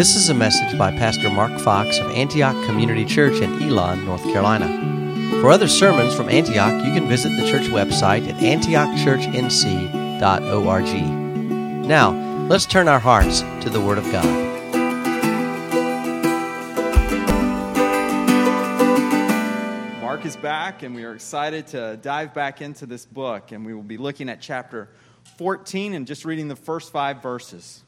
This is a message by Pastor Mark Fox of Antioch Community Church in Elon, North Carolina. For other sermons from Antioch, you can visit the church website at antiochchurchnc.org. Now, let's turn our hearts to the Word of God. Mark is back, and we are excited to dive back into this book, and we will be looking at chapter 14 and just reading the first 5 verses.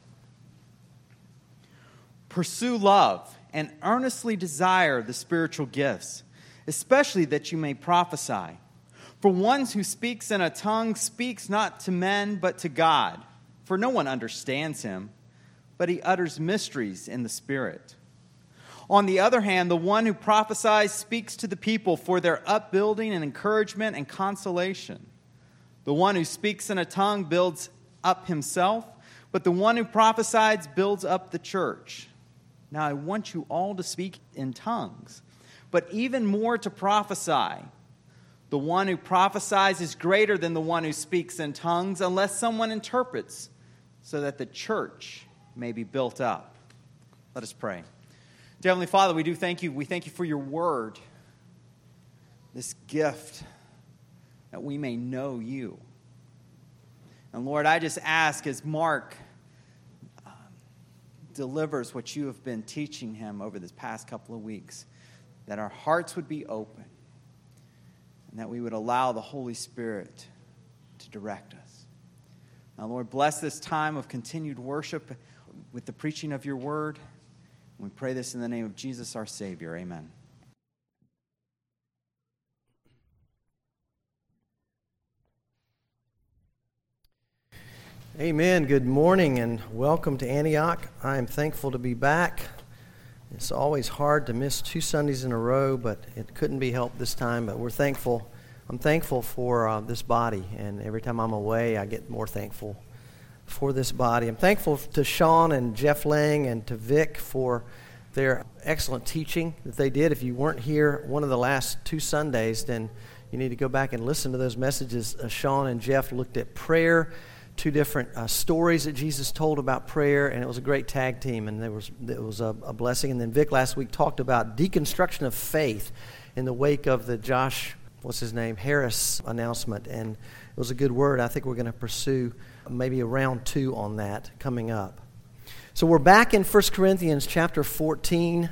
Pursue love and earnestly desire the spiritual gifts, especially that you may prophesy. For one who speaks in a tongue speaks not to men but to God, for no one understands him, but he utters mysteries in the Spirit. On the other hand, the one who prophesies speaks to the people for their upbuilding and encouragement and consolation. The one who speaks in a tongue builds up himself, but the one who prophesies builds up the church. Now I want you all to speak in tongues, but even more to prophesy. The one who prophesies is greater than the one who speaks in tongues, unless someone interprets, so that the church may be built up. Let us pray. Dear Heavenly Father, we do thank you. We thank you for your word, this gift that we may know you. And Lord, I just ask as Mark delivers what you have been teaching him over this past couple of weeks, that our hearts would be open and that we would allow the Holy Spirit to direct us. Now, Lord, bless this time of continued worship with the preaching of your word. We pray this in the name of Jesus, our Savior. Amen. Amen. Good morning and welcome to Antioch. I am thankful to be back. It's always hard to miss 2 Sundays in a row, but it couldn't be helped this time. But we're thankful. I'm thankful for this body, and every time I'm away, I get more thankful for this body. I'm thankful to Sean and Jeff Lang and to Vic for their excellent teaching that they did. If you weren't here one of the last 2 Sundays, then you need to go back and listen to those messages. Sean and Jeff looked at prayer, 2 different stories that Jesus told about prayer, and it was a great tag team, and it was a blessing. And then Vic last week talked about deconstruction of faith in the wake of the Josh Harris announcement, and it was a good word. I think we're going to pursue maybe a round 2 on that coming up. So we're back in 1 Corinthians chapter 14,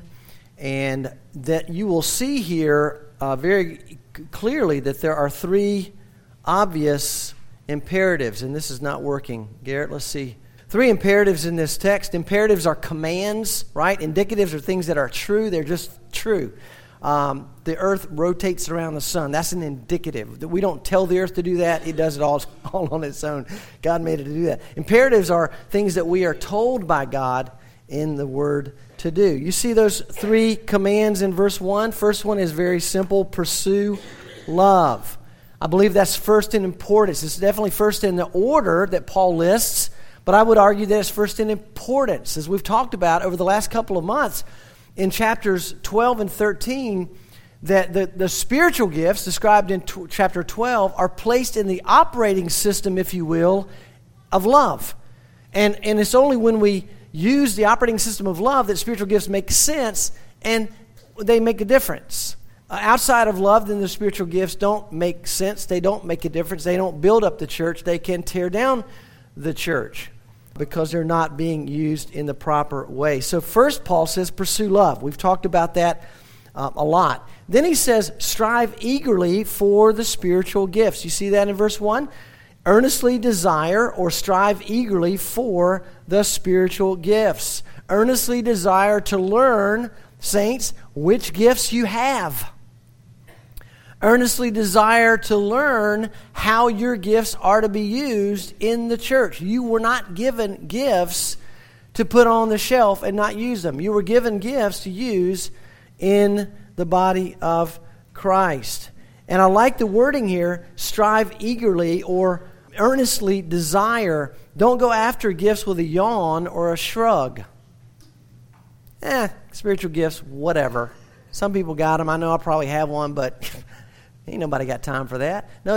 and that you will see here very clearly that there are 3 obvious imperatives, and this is not working. Garrett, let's see. 3 imperatives in this text. Imperatives are commands, right? Indicatives are things that are true. They're just true. The earth rotates around the sun. That's an indicative. We don't tell the earth to do that. It does it all on its own. God made it to do that. Imperatives are things that we are told by God in the Word to do. You see those 3 commands in verse 1? First one is very simple. Pursue love. I believe that's first in importance. It's definitely first in the order that Paul lists, but I would argue that it's first in importance. As we've talked about over the last couple of months in chapters 12 and 13, that the spiritual gifts described in chapter 12 are placed in the operating system, if you will, of love. And it's only when we use the operating system of love that spiritual gifts make sense and they make a difference. Outside of love, then the spiritual gifts don't make sense. They don't make a difference. They don't build up the church. They can tear down the church because they're not being used in the proper way. So first, Paul says, pursue love. We've talked about that a lot. Then he says, strive eagerly for the spiritual gifts. You see that in verse 1? Earnestly desire or strive eagerly for the spiritual gifts. Earnestly desire to learn, saints, which gifts you have. Earnestly desire to learn how your gifts are to be used in the church. You were not given gifts to put on the shelf and not use them. You were given gifts to use in the body of Christ. And I like the wording here, strive eagerly or earnestly desire. Don't go after gifts with a yawn or a shrug. Spiritual gifts, whatever. Some people got them. I know I probably have one, but ain't nobody got time for that. No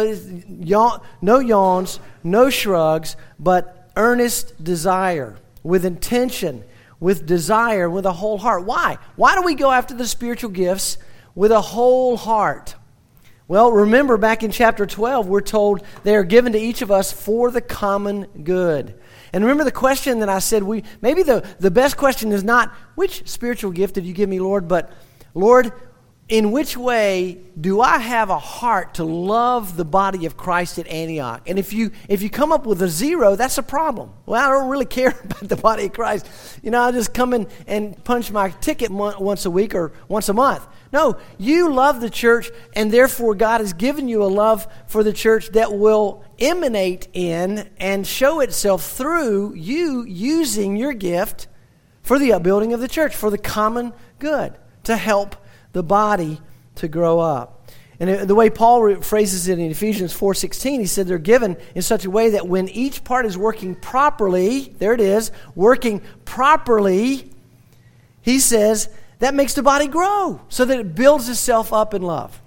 yawns, no shrugs, but earnest desire with intention, with desire, with a whole heart. Why? Why do we go after the spiritual gifts with a whole heart? Well, remember back in chapter 12, we're told they are given to each of us for the common good. And remember the question that I said, maybe the best question is not, which spiritual gift did you give me, Lord? But, Lord, in which way do I have a heart to love the body of Christ at Antioch? And if you come up with a 0, that's a problem. Well, I don't really care about the body of Christ. I'll just come in and punch my ticket once a week or once a month. No, you love the church, and therefore God has given you a love for the church that will emanate in and show itself through you using your gift for the upbuilding of the church, for the common good, to help the body to grow up. And the way Paul phrases it in Ephesians 4:16, he said they're given in such a way that when each part is working properly, there it is, working properly, he says that makes the body grow so that it builds itself up in love.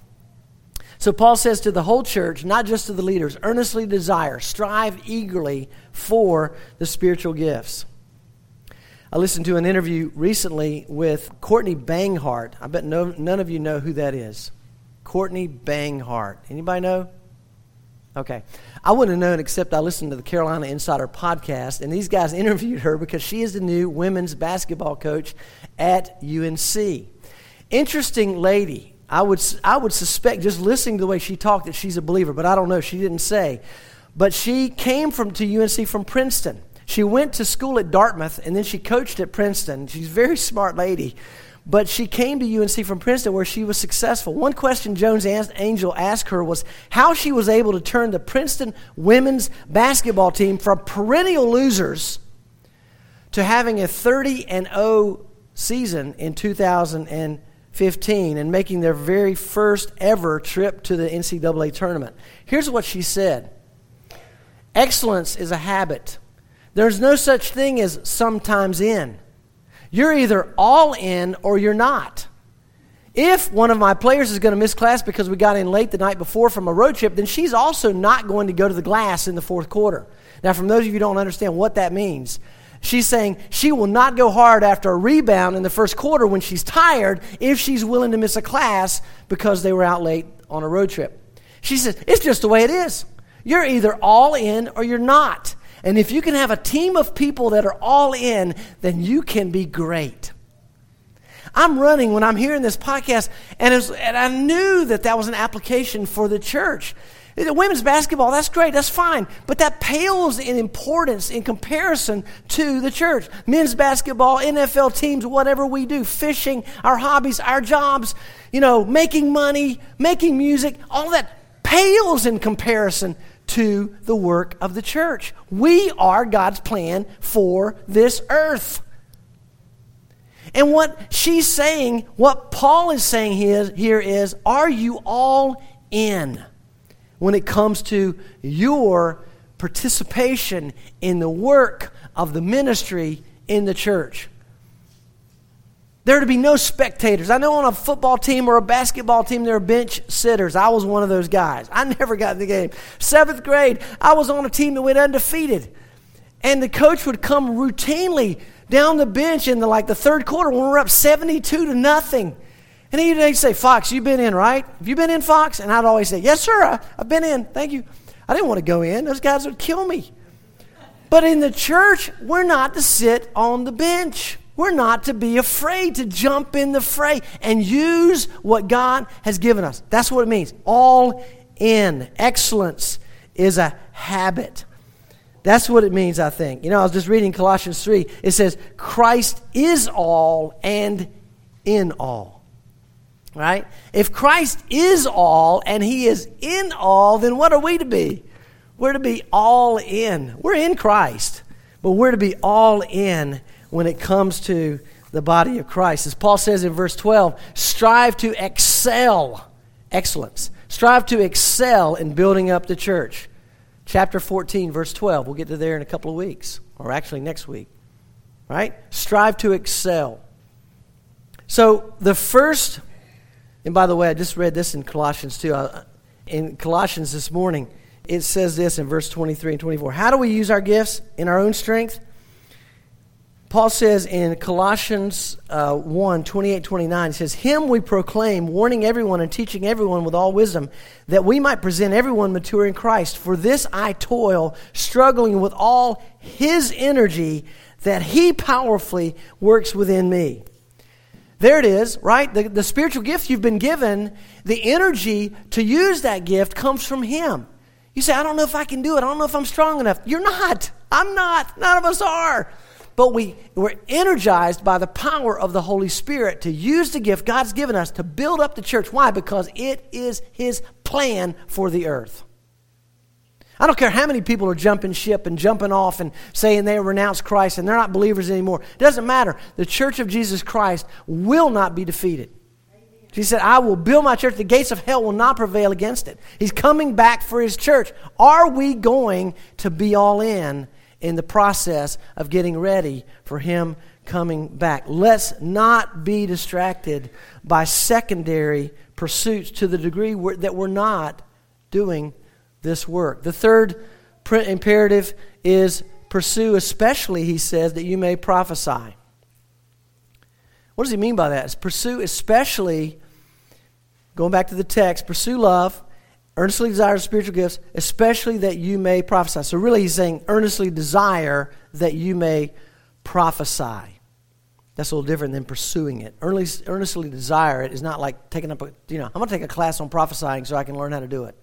So Paul says to the whole church, not just to the leaders, earnestly desire, strive eagerly for the spiritual gifts. I listened to an interview recently with Courtney Banghart. I bet none of you know who that is. Courtney Banghart. Anybody know? Okay. I wouldn't have known except I listened to the Carolina Insider podcast, and these guys interviewed her because she is the new women's basketball coach at UNC. Interesting lady. I would suspect, just listening to the way she talked, that she's a believer, but I don't know. She didn't say. But she came to UNC from Princeton. She went to school at Dartmouth, and then she coached at Princeton. She's a very smart lady. But she came to UNC from Princeton where she was successful. One question Jones Angell asked her was how she was able to turn the Princeton women's basketball team from perennial losers to having a 30-0 season in 2015 and making their very first ever trip to the NCAA tournament. Here's what she said. Excellence is a habit. There's no such thing as sometimes in. You're either all in or you're not. If one of my players is going to miss class because we got in late the night before from a road trip, then she's also not going to go to the glass in the fourth quarter. Now, from those of you who don't understand what that means, she's saying she will not go hard after a rebound in the first quarter when she's tired if she's willing to miss a class because they were out late on a road trip. She says, it's just the way it is. You're either all in or you're not. And if you can have a team of people that are all in, then you can be great. I'm running when I'm hearing this podcast, and I knew that was an application for the church. Women's basketball, that's great, that's fine, but that pales in importance in comparison to the church. Men's basketball, NFL teams, whatever we do, fishing, our hobbies, our jobs, making money, making music, all that pales in comparison to the work of the church. We are God's plan for this earth. And what she's saying, what Paul is saying here is, are you all in when it comes to your participation in the work of the ministry in the church? There are to be no spectators. I know on a football team or a basketball team, there are bench sitters. I was one of those guys. I never got in the game. 7th grade, I was on a team that went undefeated. And the coach would come routinely down the bench in the third quarter when we were up 72-0. And he'd say, Fox, you've been in, right? Have you been in, Fox? And I'd always say, yes, sir, I've been in. Thank you. I didn't want to go in. Those guys would kill me. But in the church, we're not to sit on the bench. We're not to be afraid to jump in the fray and use what God has given us. That's what it means. All in. Excellence is a habit. That's what it means, I think. I was just reading Colossians 3. It says, Christ is all and in all. Right? If Christ is all and He is in all, then what are we to be? We're to be all in. We're in Christ, but we're to be all in when it comes to the body of Christ. As Paul says in verse 12, strive to excel, excellence. Strive to excel in building up the church. Chapter 14, verse 12. We'll get to there in a couple of weeks, or actually next week. Right? Strive to excel. So the first, and by the way, I just read this in Colossians too. In Colossians this morning, it says this in verse 23 and 24. How do we use our gifts in our own strength? Paul says in Colossians 1, 28, 29, he says, "Him we proclaim, warning everyone and teaching everyone with all wisdom, that we might present everyone mature in Christ. For this I toil, struggling with all His energy, that He powerfully works within me." There it is, right? The spiritual gift you've been given, the energy to use that gift comes from Him. You say, "I don't know if I can do it. I don't know if I'm strong enough." You're not. I'm not. None of us are. But we're energized by the power of the Holy Spirit to use the gift God's given us to build up the church. Why? Because it is His plan for the earth. I don't care how many people are jumping ship and jumping off and saying they renounce Christ and they're not believers anymore. It doesn't matter. The church of Jesus Christ will not be defeated. He said, "I will build my church. The gates of hell will not prevail against it." He's coming back for His church. Are we going to be all in the process of getting ready for Him coming back? Let's not be distracted by secondary pursuits to the degree that we're not doing this work. The third imperative is pursue, especially, he says, that you may prophesy. What does he mean by that? It's pursue, especially, going back to the text, pursue love, earnestly desire spiritual gifts, especially that you may prophesy. So really he's saying earnestly desire that you may prophesy. That's a little different than pursuing it. Earnestly desire it is not like taking up I'm going to take a class on prophesying so I can learn how to do it.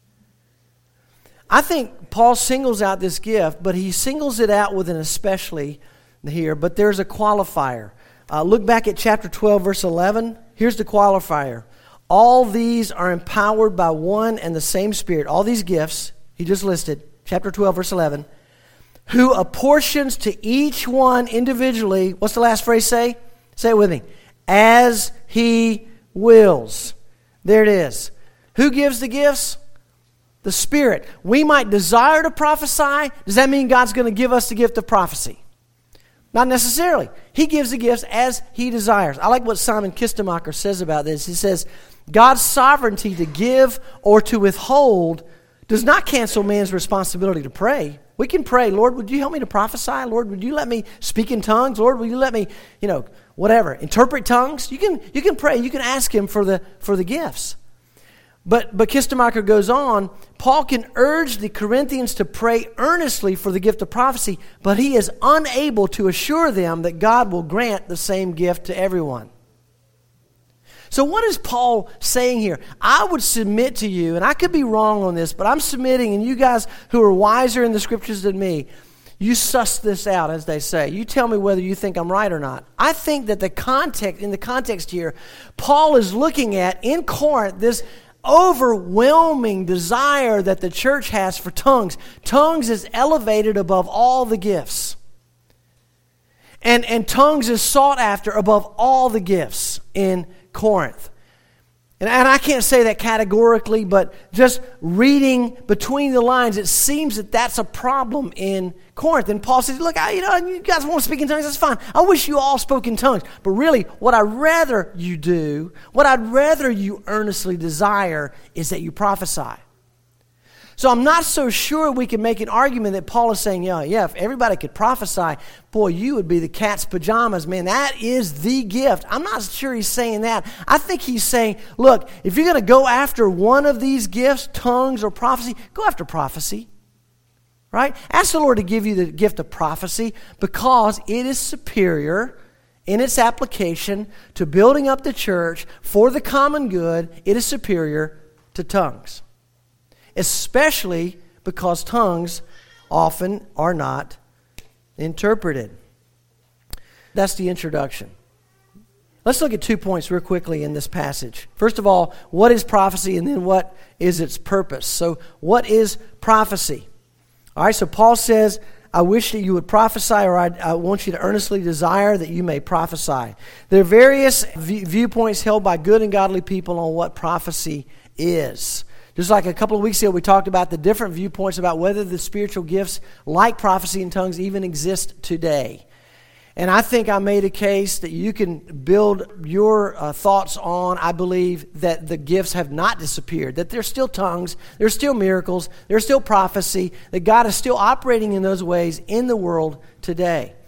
I think Paul singles out this gift, but he singles it out with an especially here, but there's a qualifier. Look back at chapter 12, verse 11. Here's the qualifier. All these are empowered by one and the same Spirit. All these gifts, he just listed, chapter 12, verse 11, who apportions to each one individually, what's the last phrase say? Say it with me. As He wills. There it is. Who gives the gifts? The Spirit. We might desire to prophesy. Does that mean God's going to give us the gift of prophecy? Not necessarily. He gives the gifts as He desires. I like what Simon Kistemacher says about this. He says, God's sovereignty to give or to withhold does not cancel man's responsibility to pray. We can pray, "Lord, would you help me to prophesy? Lord, would you let me speak in tongues? Lord, will you let me, whatever, interpret tongues?" You can pray. You can ask Him for the gifts. But Kistemacher goes on, Paul can urge the Corinthians to pray earnestly for the gift of prophecy, but he is unable to assure them that God will grant the same gift to everyone. So what is Paul saying here? I would submit to you, and I could be wrong on this, but I'm submitting, and you guys who are wiser in the Scriptures than me, you suss this out, as they say. You tell me whether you think I'm right or not. I think that in the context here, Paul is looking at, in Corinth, this overwhelming desire that the church has for tongues. Tongues is elevated above all the gifts. And tongues is sought after above all the gifts in Corinth. And I can't say that categorically, but just reading between the lines, it seems that that's a problem in Corinth. And Paul says, "Look, you guys want to speak in tongues, that's fine. I wish you all spoke in tongues. But really, what I'd rather you do, what I'd rather you earnestly desire is that you prophesy." So I'm not so sure we can make an argument that Paul is saying, yeah, if everybody could prophesy, boy, you would be the cat's pajamas, man. That is the gift. I'm not sure he's saying that. I think he's saying, look, if you're going to go after one of these gifts, tongues or prophecy, go after prophecy, right? Ask the Lord to give you the gift of prophecy because it is superior in its application to building up the church for the common good. It is superior to tongues. Especially because tongues often are not interpreted. That's the introduction. Let's look at 2 points real quickly in this passage. First of all, what is prophecy, and then what is its purpose? So, what is prophecy? All right, so Paul says, "I wish that you would prophesy," or I want you to earnestly desire that you may prophesy. There are various viewpoints held by good and godly people on what prophecy is. Just like a couple of weeks ago, we talked about the different viewpoints about whether the spiritual gifts like prophecy and tongues even exist today. And I think I made a case that you can build your thoughts on. I believe that the gifts have not disappeared, that there's still tongues, there's still miracles, there's still prophecy, that God is still operating in those ways in the world today.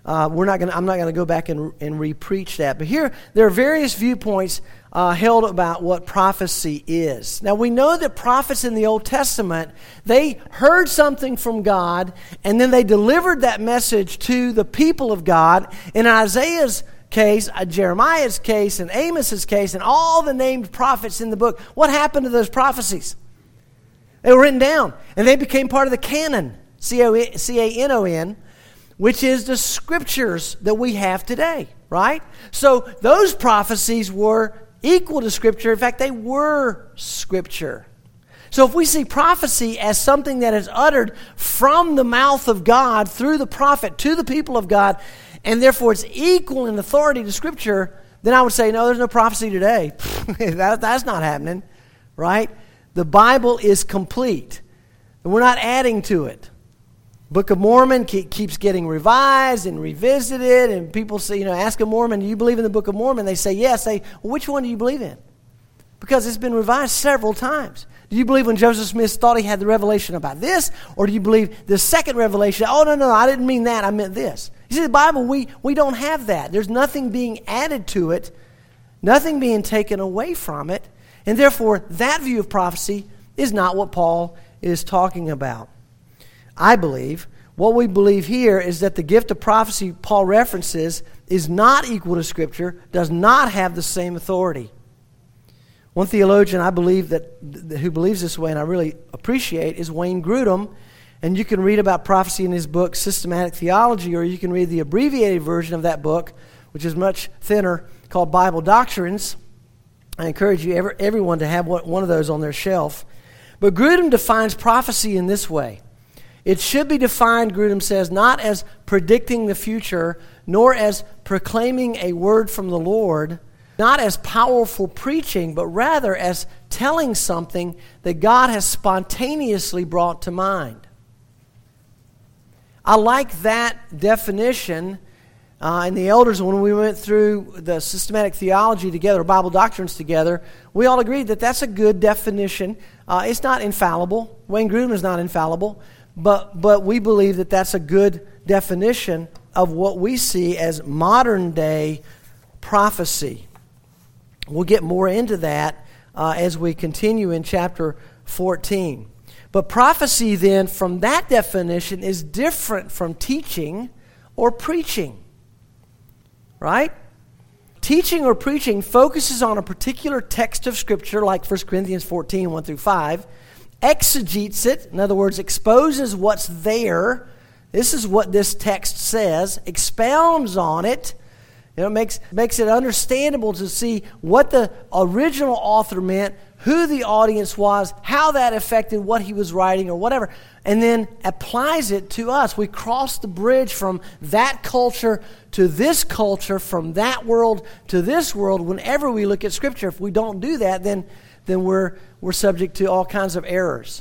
I'm not going to go back and re-preach that. But here, there are various viewpoints held about what prophecy is. Now, we know that prophets in the Old Testament, they heard something from God, and then they delivered that message to the people of God. In Isaiah's case, Jeremiah's case, and Amos's case, and all the named prophets in the book, what happened to those prophecies? They were written down, and they became part of the canon, C-A-N-O-N, which is the scriptures that we have today, right? So those prophecies were equal to Scripture. In fact, they were Scripture. So if we see prophecy as something that is uttered from the mouth of God through the prophet to the people of God, and therefore it's equal in authority to Scripture, then I would say, no, there's no prophecy today. That's not happening, right? The Bible is complete, and we're not adding to it. Book of Mormon keeps getting revised and revisited, and people say, ask a Mormon, do you believe in the Book of Mormon? They say yes. Well, which one do you believe in? Because it's been revised several times. Do you believe when Joseph Smith thought he had the revelation about this, or do you believe the second revelation? Oh, no, I didn't mean that, I meant this. You see, the Bible, we don't have that. There's nothing being added to it, nothing being taken away from it, and therefore that view of prophecy is not what Paul is talking about. I believe, what we believe here is that the gift of prophecy Paul references is not equal to Scripture, does not have the same authority. One theologian I believe who believes this way, and I really appreciate, is Wayne Grudem. And you can read about prophecy in his book, Systematic Theology, or you can read the abbreviated version of that book, which is much thinner, called Bible Doctrines. I encourage you, everyone, to have one of those on their shelf. But Grudem defines prophecy in this way. It should be defined, Grudem says, not as predicting the future, nor as proclaiming a word from the Lord, not as powerful preaching, but rather as telling something that God has spontaneously brought to mind. I like that definition. And the elders, when we went through the systematic theology together, Bible doctrines together, we all agreed that that's a good definition. It's not infallible. Wayne Grudem is not infallible. But we believe that that's a good definition of what we see as modern day prophecy. We'll get more into that as we continue in chapter 14. But prophecy then, from that definition, is different from teaching or preaching. Right? Teaching or preaching focuses on a particular text of Scripture, like 1 Corinthians 14, 1 through 5, exegetes it, in other words, exposes what's there. This is what this text says, expounds on it. Makes it understandable to see what the original author meant, who the audience was, how that affected what he was writing or whatever, and then applies it to us. We cross the bridge from that culture to this culture, from that world to this world whenever we look at Scripture. If we don't do that, then we're subject to all kinds of errors.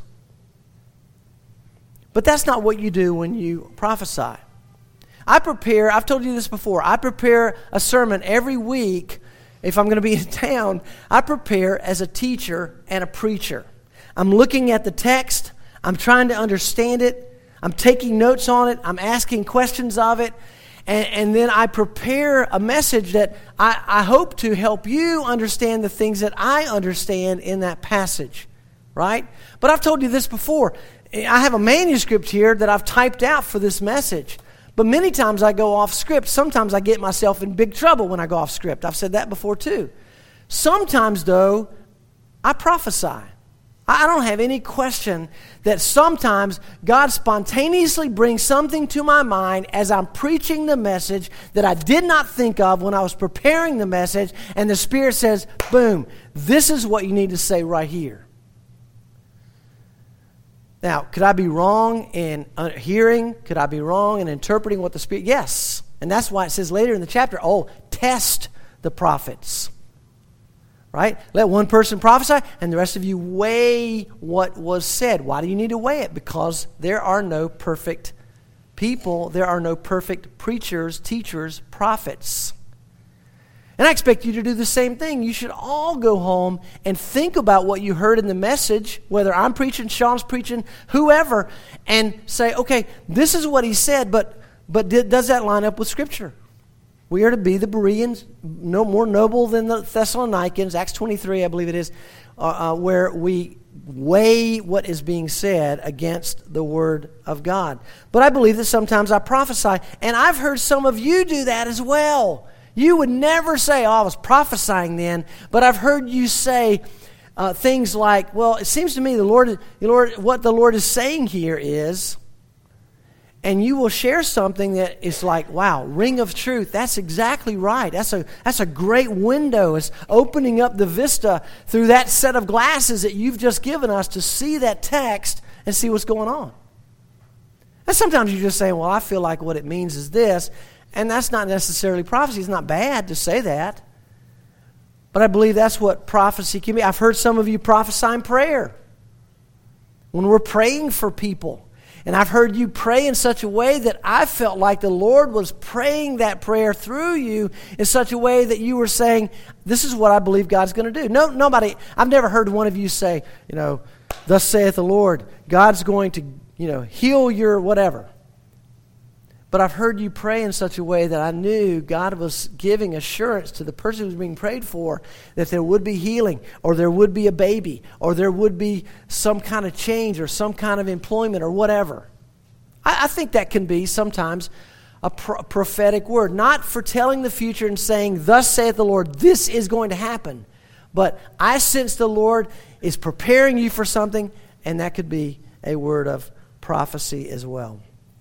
But that's not what you do when you prophesy. I've told you this before, I prepare a sermon every week. If I'm going to be in town, I prepare as a teacher and a preacher. I'm looking at the text, I'm trying to understand it, I'm taking notes on it, I'm asking questions of it, and then I prepare a message that I hope to help you understand the things that I understand in that passage, right? But I've told you this before. I have a manuscript here that I've typed out for this message. But many times I go off script. Sometimes I get myself in big trouble when I go off script. I've said that before too. Sometimes, though, I prophesy. I don't have any question that sometimes God spontaneously brings something to my mind as I'm preaching the message that I did not think of when I was preparing the message, and the Spirit says, boom, this is what you need to say right here. Now, could I be wrong in hearing? Could I be wrong in interpreting what the Spirit? Yes. And that's why it says later in the chapter, test the prophets. Right? Let one person prophesy, and the rest of you weigh what was said. Why do you need to weigh it? Because there are no perfect people. There are no perfect preachers, teachers, prophets. And I expect you to do the same thing. You should all go home and think about what you heard in the message, whether I'm preaching, Sean's preaching, whoever, and say, okay, this is what he said, but But does that line up with Scripture? We are to be the Bereans, no more noble than the Thessalonians, Acts 23, I believe it is, where we weigh what is being said against the Word of God. But I believe that sometimes I prophesy, and I've heard some of you do that as well. You would never say, I was prophesying then, but I've heard you say things like, well, it seems to me what the Lord is saying here is, and you will share something that is like, wow, ring of truth. That's exactly right. That's a great window. It's opening up the vista through that set of glasses that you've just given us to see that text and see what's going on. And sometimes you're just saying, well, I feel like what it means is this, and that's not necessarily prophecy. It's not bad to say that. But I believe that's what prophecy can be. I've heard some of you prophesying prayer when we're praying for people. And I've heard you pray in such a way that I felt like the Lord was praying that prayer through you in such a way that you were saying, this is what I believe God's going to do. Nobody, I've never heard one of you say, thus saith the Lord, God's going to, heal your whatever. But I've heard you pray in such a way that I knew God was giving assurance to the person who was being prayed for that there would be healing, or there would be a baby, or there would be some kind of change, or some kind of employment, or whatever. I think that can be sometimes a prophetic word, not foretelling the future and saying, thus saith the Lord, this is going to happen. But I sense the Lord is preparing you for something, and that could be a word of prophecy as well.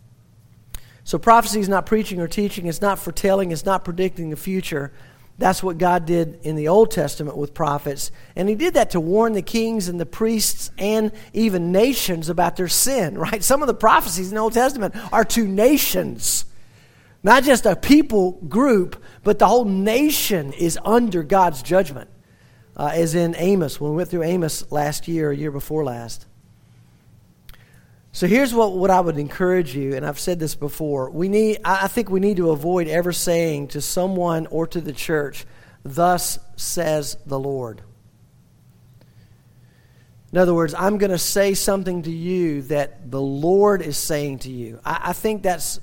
So prophecy is not preaching or teaching. It's not foretelling. It's not predicting the future. That's what God did in the Old Testament with prophets. And He did that to warn the kings and the priests and even nations about their sin, right? Some of the prophecies in the Old Testament are to nations. Not just a people group, but the whole nation is under God's judgment. As in Amos, when we went through Amos last year, or year before last. So here's what I would encourage you, and I've said this before. I think we need to avoid ever saying to someone or to the church, thus says the Lord. In other words, I'm going to say something to you that the Lord is saying to you. I think that's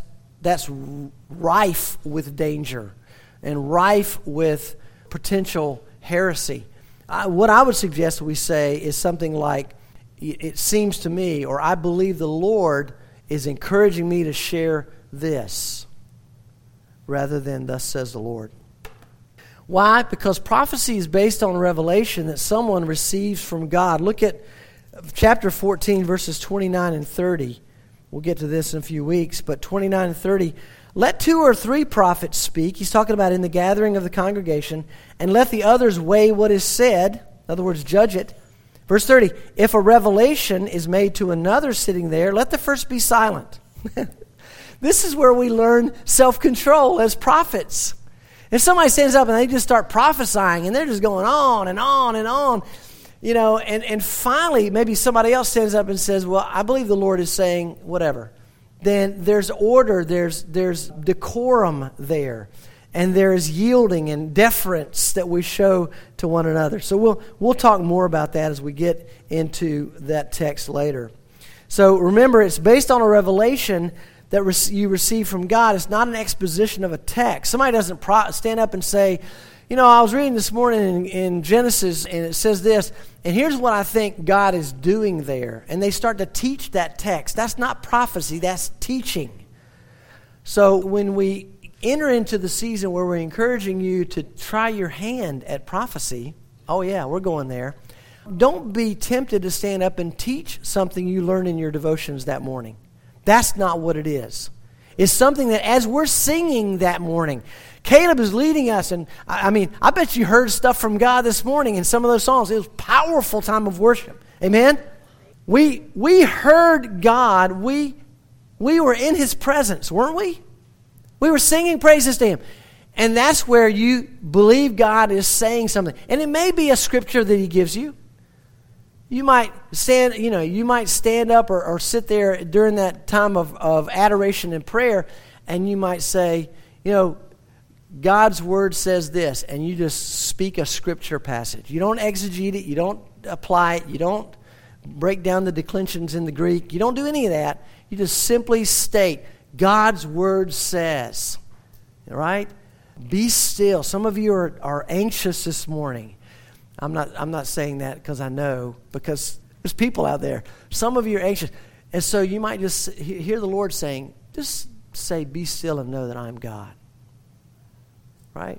rife with danger and rife with potential heresy. What I would suggest we say is something like, it seems to me, or I believe the Lord is encouraging me to share this, rather than thus says the Lord. Why? Because prophecy is based on revelation that someone receives from God. Look at chapter 14, verses 29 and 30. We'll get to this in a few weeks, but 29 and 30. Let 2 or 3 prophets speak. He's talking about in the gathering of the congregation. And let the others weigh what is said. In other words, judge it. Verse 30, if a revelation is made to another sitting there, let the first be silent. This is where we learn self-control as prophets. If somebody stands up and they just start prophesying and they're just going on and on and on, and finally maybe somebody else stands up and says, well, I believe the Lord is saying whatever. Then there's order, there's decorum there. And there is yielding and deference that we show to one another. So we'll talk more about that as we get into that text later. So remember, it's based on a revelation that you receive from God. It's not an exposition of a text. Somebody doesn't stand up and say, I was reading this morning in Genesis, and it says this, and here's what I think God is doing there. And they start to teach that text. That's not prophecy, that's teaching. So when we enter into the season where we're encouraging you to try your hand at prophecy, oh yeah, we're going there. Don't be tempted to stand up and teach something you learned in your devotions that morning. That's not what it is. It's something that as we're singing that morning, Caleb is leading us, and I bet you heard stuff from God this morning in some of those songs. It was a powerful time of worship. Amen? We heard God. We were in His presence, weren't we? We were singing praises to Him. And that's where you believe God is saying something. And it may be a scripture that He gives you. You might stand up or sit there during that time of adoration and prayer, and you might say, God's word says this, and you just speak a scripture passage. You don't exegete it, you don't apply it, you don't break down the declensions in the Greek, you don't do any of that. You just simply state, God's word says. All right? Be still. Some of you are anxious this morning. I'm not saying that because I know, because there's people out there. Some of you are anxious. And so you might just hear the Lord saying, just say, be still and know that I am God. Right?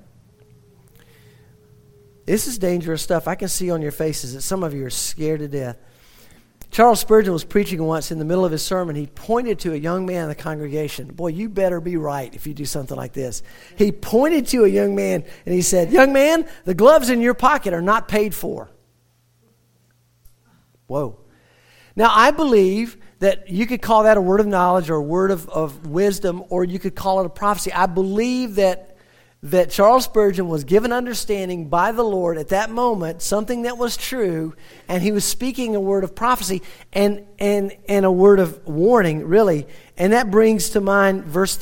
This is dangerous stuff. I can see on your faces that some of you are scared to death. Charles Spurgeon was preaching once. In the middle of his sermon, he pointed to a young man in the congregation. Boy, you better be right if you do something like this. He pointed to a young man and he said, young man, the gloves in your pocket are not paid for. Whoa. Now, I believe that you could call that a word of knowledge or a word of wisdom, or you could call it a prophecy. I believe that Charles Spurgeon was given understanding by the Lord at that moment, something that was true, and he was speaking a word of prophecy and a word of warning, really. And that brings to mind verse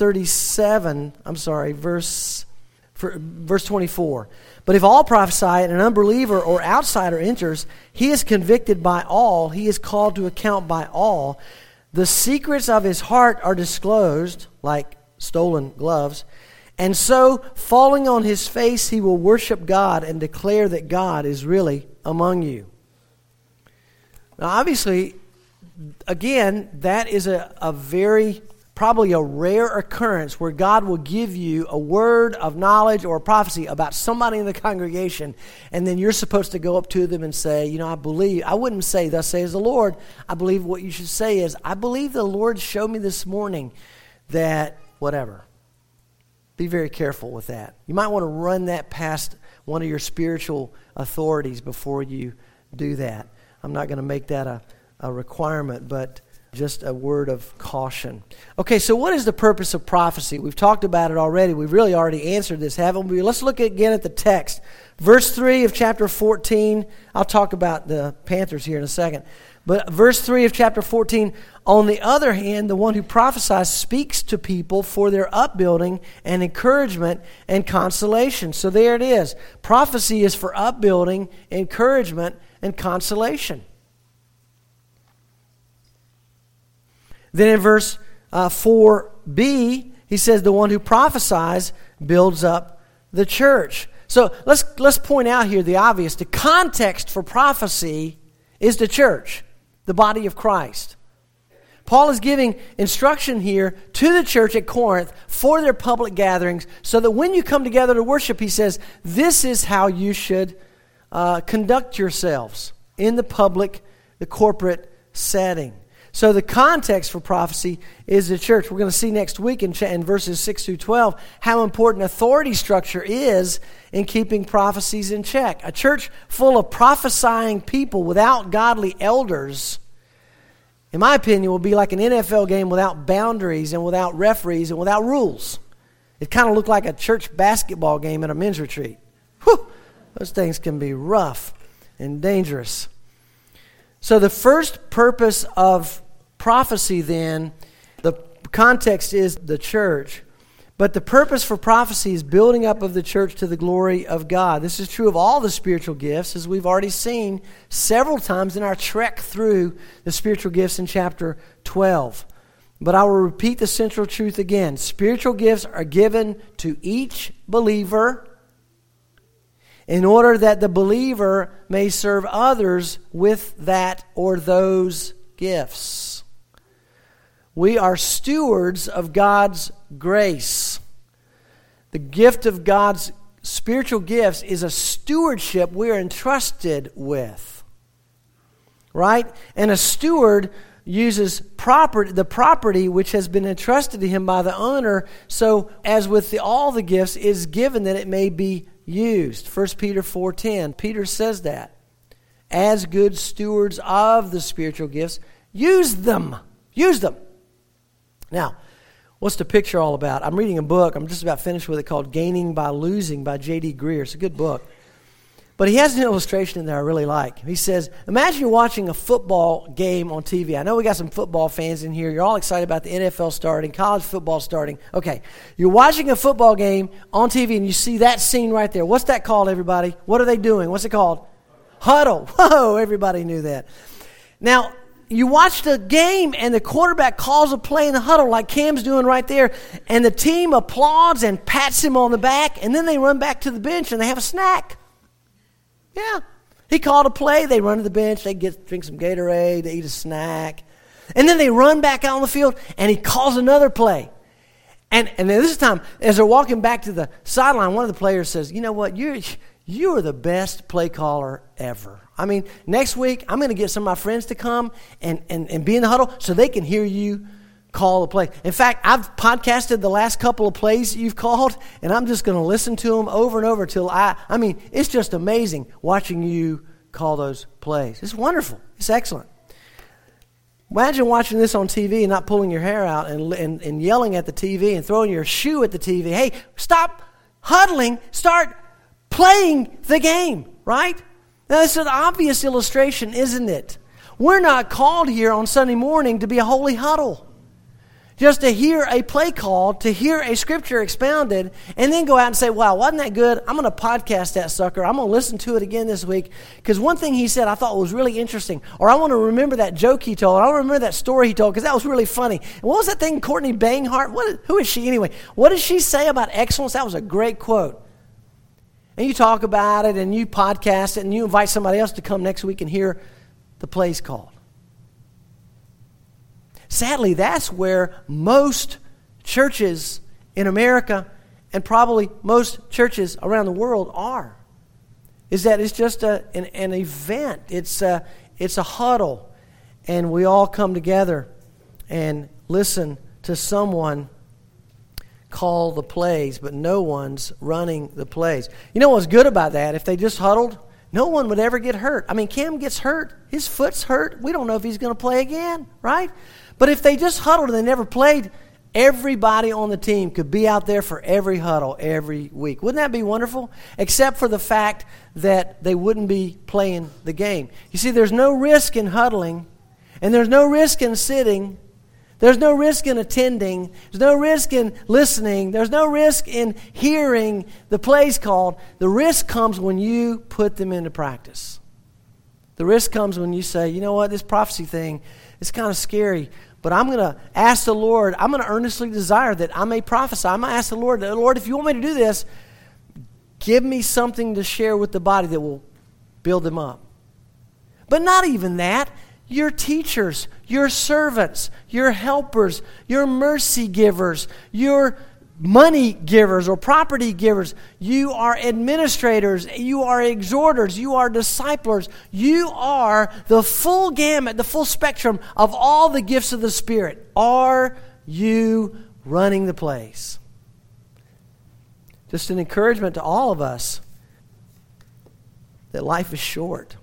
24. But if all prophesy and an unbeliever or outsider enters, he is convicted by all, he is called to account by all. The secrets of his heart are disclosed, like stolen gloves, and so, falling on his face, he will worship God and declare that God is really among you. Now, obviously, again, that is probably a rare occurrence where God will give you a word of knowledge or a prophecy about somebody in the congregation, and then you're supposed to go up to them and say, I believe. I wouldn't say, thus says the Lord. I believe what you should say is, I believe the Lord showed me this morning that whatever. Be very careful with that. You might want to run that past one of your spiritual authorities before you do that. I'm not going to make that a requirement, but just a word of caution. Okay, so what is the purpose of prophecy? We've talked about it already. We've really already answered this, haven't we? Let's look again at the text. Verse 3 of chapter 14. I'll talk about the Panthers here in a second. But verse 3 of chapter 14, on the other hand, the one who prophesies speaks to people for their upbuilding and encouragement and consolation. So there it is. Prophecy is for upbuilding, encouragement, and consolation. Then in verse 4b, he says the one who prophesies builds up the church. So let's point out here the obvious. The context for prophecy is the church, the body of Christ. Paul is giving instruction here to the church at Corinth for their public gatherings so that when you come together to worship, he says, this is how you should conduct yourselves in the public, the corporate setting. So the context for prophecy is the church. We're going to see next week in verses 6 through 12 how important authority structure is in keeping prophecies in check. A church full of prophesying people without godly elders, in my opinion, will be like an NFL game without boundaries and without referees and without rules. It kind of looked like a church basketball game at a men's retreat. Whew, those things can be rough and dangerous. So the first purpose of prophecy then, the context is the church. But the purpose for prophecy is building up of the church to the glory of God. This is true of all the spiritual gifts, as we've already seen several times in our trek through the spiritual gifts in chapter 12. But I will repeat the central truth again. Spiritual gifts are given to each believer in order that the believer may serve others with that or those gifts. We are stewards of God's grace. The gift of God's spiritual gifts is a stewardship we are entrusted with. Right? And a steward uses the property which has been entrusted to him by the owner, so as with all the gifts, it is given that it may be used. 1 Peter 4:10, Peter says that. As good stewards of the spiritual gifts, use them. Use them. Now, what's the picture all about? I'm reading a book, I'm just about finished with it, called Gaining by Losing by J.D. Greear. It's a good book. But he has an illustration in there I really like. He says, imagine you're watching a football game on TV. I know we got some football fans in here. You're all excited about the NFL starting, college football starting. Okay, you're watching a football game on TV and you see that scene right there. What's that called, everybody? What are they doing? What's it called? Huddle. Whoa, everybody knew that. Now, you watch the game and the quarterback calls a play in the huddle like Cam's doing right there, and the team applauds and pats him on the back, and then they run back to the bench and they have a snack. Yeah. He called a play, they run to the bench, they drink some Gatorade, they eat a snack, and then they run back out on the field and he calls another play. And then this time, as they're walking back to the sideline, one of the players says, you know what, you are the best play caller ever. I mean, next week, I'm going to get some of my friends to come and be in the huddle so they can hear you call a play. In fact, I've podcasted the last couple of plays you've called, and I'm just going to listen to them over and over till I mean, it's just amazing watching you call those plays. It's wonderful. It's excellent. Imagine watching this on TV and not pulling your hair out and yelling at the TV and throwing your shoe at the TV. Hey, stop huddling. Start playing the game, right? Now, this is an obvious illustration, isn't it? We're not called here on Sunday morning to be a holy huddle. Just to hear a play called, to hear a scripture expounded, and then go out and say, wow, wasn't that good? I'm going to podcast that sucker. I'm going to listen to it again this week. Because one thing he said I thought was really interesting. Or I want to remember that joke he told. I want to remember that story he told because that was really funny. And what was that thing, Courtney Banghart? Who is she anyway? What did she say about excellence? That was a great quote. And you talk about it, and you podcast it, and you invite somebody else to come next week and hear the plays called. Sadly, that's where most churches in America and probably most churches around the world are. Is that it's just an event. It's a huddle. And we all come together and listen to someone call the plays, but no one's running the plays. You know what's good about that? If they just huddled, no one would ever get hurt. I mean, Cam gets hurt. His foot's hurt. We don't know if he's going to play again, right? But if they just huddled and they never played, everybody on the team could be out there for every huddle every week. Wouldn't that be wonderful? Except for the fact that they wouldn't be playing the game. You see, there's no risk in huddling, and there's no risk in sitting. There's no risk in attending. There's no risk in listening. There's no risk in hearing the plays called. The risk comes when you put them into practice. The risk comes when you say, you know what, this prophecy thing, it's kind of scary, but I'm going to ask the Lord, I'm going to earnestly desire that I may prophesy. I'm going to ask the Lord, if you want me to do this, give me something to share with the body that will build them up. But not even that. Your teachers, your servants, your helpers, your mercy givers, your money givers or property givers, you are administrators, you are exhorters, you are disciplers, you are the full gamut, the full spectrum of all the gifts of the Spirit. Are you running the plays? Just an encouragement to all of us that life is short.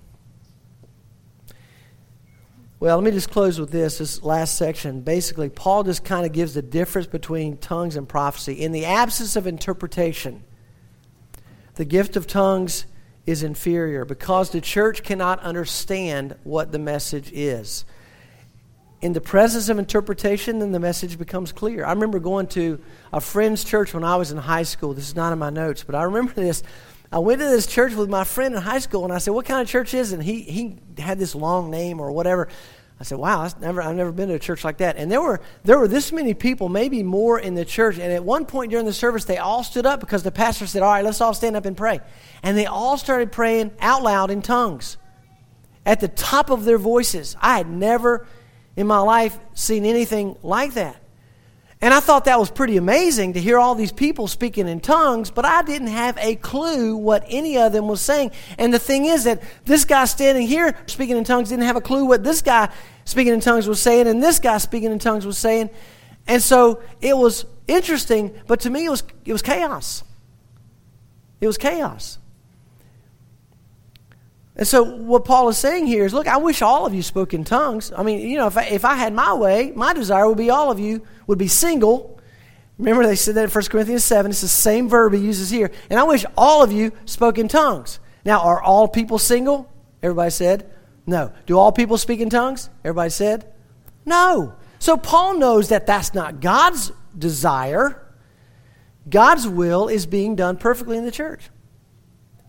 Well, let me just close with this last section. Basically, Paul just kind of gives the difference between tongues and prophecy. In the absence of interpretation, the gift of tongues is inferior because the church cannot understand what the message is. In the presence of interpretation, then the message becomes clear. I remember going to a friend's church when I was in high school. This is not in my notes, but I remember this. I went to this church with my friend in high school, and I said, what kind of church is it? And he had this long name or whatever. I said, wow, I've never been to a church like that. And there were this many people, maybe more in the church. And at one point during the service, they all stood up because the pastor said, all right, let's all stand up and pray. And they all started praying out loud in tongues at the top of their voices. I had never in my life seen anything like that. And I thought that was pretty amazing to hear all these people speaking in tongues, but I didn't have a clue what any of them was saying. And the thing is that this guy standing here speaking in tongues didn't have a clue what this guy speaking in tongues was saying, and this guy speaking in tongues was saying. And so it was interesting, but to me it was chaos. It was chaos. And so what Paul is saying here is, look, I wish all of you spoke in tongues. I mean, you know, if I had my way, my desire would be all of you would be single. Remember they said that in 1 Corinthians 7. It's the same verb he uses here. And I wish all of you spoke in tongues. Now, are all people single? Everybody said no. Do all people speak in tongues? Everybody said no. So Paul knows that that's not God's desire. God's will is being done perfectly in the church.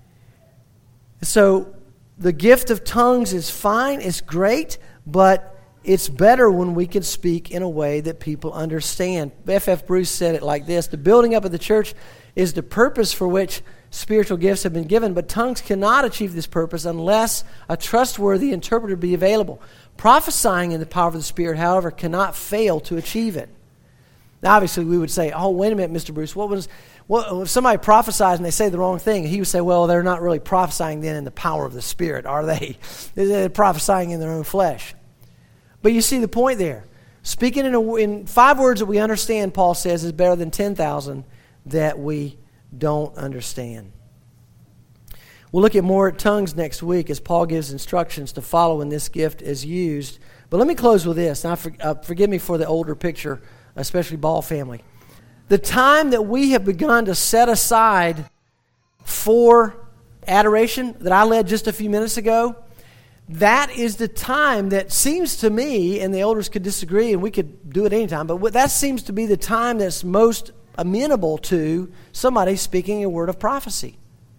So the gift of tongues is fine, it's great, but it's better when we can speak in a way that people understand. F.F. Bruce said it like this: the building up of the church is the purpose for which spiritual gifts have been given, but tongues cannot achieve this purpose unless a trustworthy interpreter be available. Prophesying in the power of the Spirit, however, cannot fail to achieve it. Now, obviously, we would say, oh, wait a minute, Mr. Bruce, if somebody prophesies and they say the wrong thing, he would say, well, they're not really prophesying then in the power of the Spirit, are they? They're prophesying in their own flesh. But you see the point there. Speaking in 5 words that we understand, Paul says, is better than 10,000 that we don't understand. We'll look at more at tongues next week as Paul gives instructions to follow when this gift is used. But let me close with this. Now, forgive me for the older picture, especially Ball family. The time that we have begun to set aside for adoration that I led just a few minutes ago, that is the time that seems to me, and the elders could disagree, and we could do it anytime, but that seems to be the time that's most amenable to somebody speaking a word of prophecy.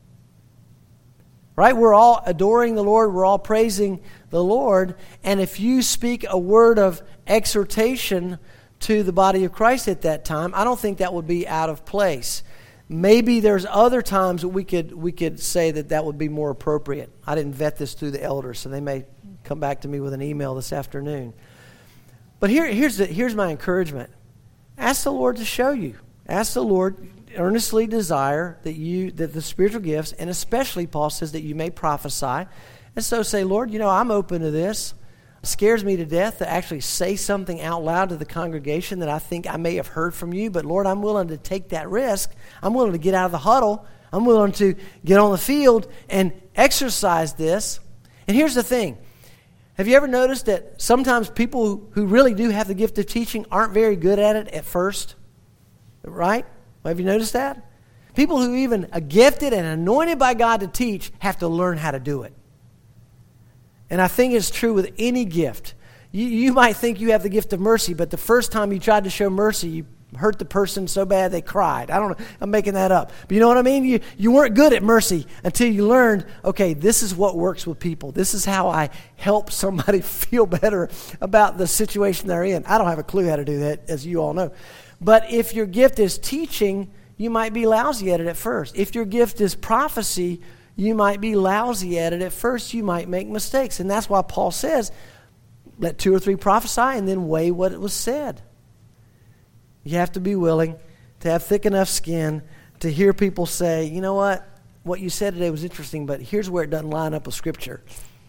Right? We're all adoring the Lord. We're all praising the Lord. And if you speak a word of exhortation to the body of Christ at that time, I don't think that would be out of place. Maybe there's other times that we could say that would be more appropriate. I didn't vet this through the elders, so they may come back to me with an email this afternoon. But here's my encouragement. Ask the Lord to show you. Ask the Lord, earnestly desire that the spiritual gifts, and especially Paul says that you may prophesy. And so say, Lord, I'm open to this. It scares me to death to actually say something out loud to the congregation that I think I may have heard from you. But Lord, I'm willing to take that risk. I'm willing to get out of the huddle. I'm willing to get on the field and exercise this. And here's the thing. Have you ever noticed that sometimes people who really do have the gift of teaching aren't very good at it at first? Right? Have you noticed that? People who even are gifted and anointed by God to teach have to learn how to do it. And I think it's true with any gift. You might think you have the gift of mercy, but the first time you tried to show mercy, you hurt the person so bad they cried. I don't know. I'm making that up. But you know what I mean? You weren't good at mercy until you learned, okay, this is what works with people. This is how I help somebody feel better about the situation they're in. I don't have a clue how to do that, as you all know. But if your gift is teaching, you might be lousy at it at first. If your gift is prophecy, you might be lousy at it at first. You might make mistakes. And that's why Paul says, let 2 or 3 prophesy and then weigh what it was said. You have to be willing to have thick enough skin to hear people say, you know what you said today was interesting, but here's where it doesn't line up with Scripture.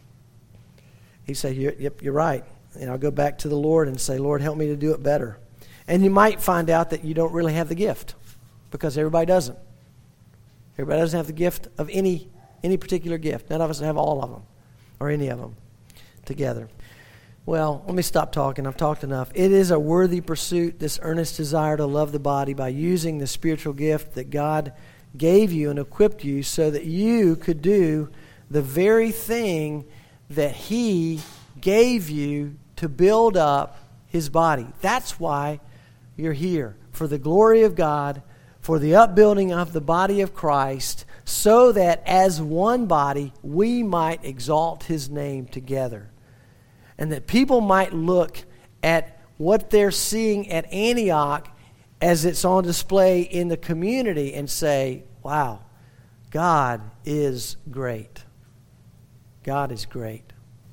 He said, yep, you're right. And I'll go back to the Lord and say, Lord, help me to do it better. And you might find out that you don't really have the gift because everybody doesn't. Everybody doesn't have the gift of any particular gift. None of us have all of them or any of them together. Well, let me stop talking. I've talked enough. It is a worthy pursuit, this earnest desire to love the body by using the spiritual gift that God gave you and equipped you so that you could do the very thing that He gave you to build up His body. That's why you're here, for the glory of God, for the upbuilding of the body of Christ, so that as one body we might exalt His name together. And that people might look at what they're seeing at Antioch as it's on display in the community and say, wow, God is great. God is great.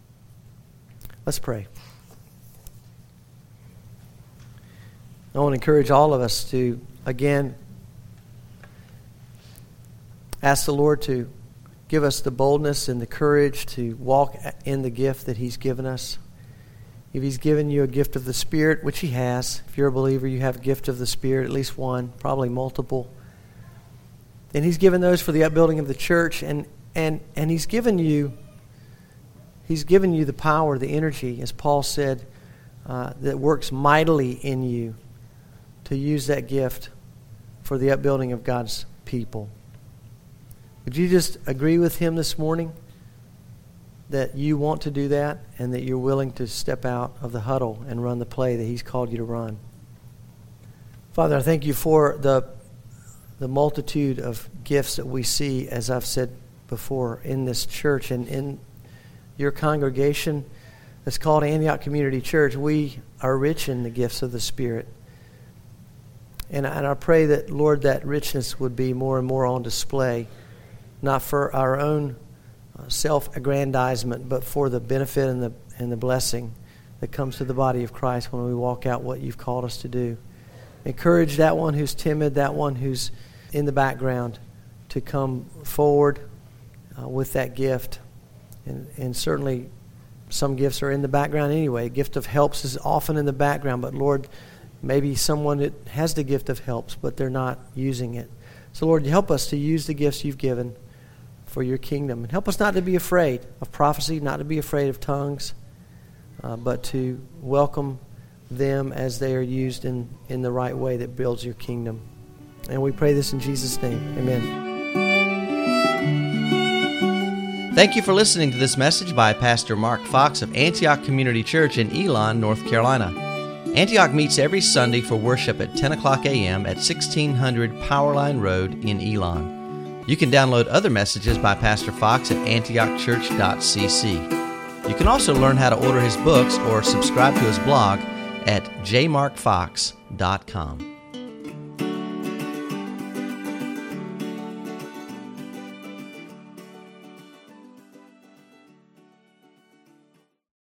Let's pray. I want to encourage all of us to, again, ask the Lord to give us the boldness and the courage to walk in the gift that He's given us. If He's given you a gift of the Spirit, which He has, if you're a believer, you have a gift of the Spirit, at least one, probably multiple. And He's given those for the upbuilding of the church, and He's given you the power, the energy, as Paul said, that works mightily in you to use that gift for the upbuilding of God's people. Would you just agree with him this morning that you want to do that and that you're willing to step out of the huddle and run the play that He's called you to run? Father, I thank You for the multitude of gifts that we see, as I've said before, in this church and in Your congregation. that's called Antioch Community Church, we are rich in the gifts of the Spirit. And I pray that, Lord, that richness would be more and more on display, not for our own self-aggrandizement, but for the benefit and the blessing that comes to the body of Christ when we walk out what you've called us to do. Encourage that one who's timid, that one who's in the background, to come forward with that gift. And certainly some gifts are in the background anyway. A gift of helps is often in the background, but Lord, maybe someone that has the gift of helps, but they're not using it. So Lord, help us to use the gifts you've given for your kingdom. And help us not to be afraid of prophecy, not to be afraid of tongues, but to welcome them as they are used in the right way that builds your kingdom. And we pray this in Jesus' name. Amen. Thank you for listening to this message by Pastor Mark Fox of Antioch Community Church in Elon, North Carolina. Antioch meets every Sunday for worship at 10 o'clock a.m. at 1600 Powerline Road in Elon. You can download other messages by Pastor Fox at antiochchurch.cc. You can also learn how to order his books or subscribe to his blog at jmarkfox.com.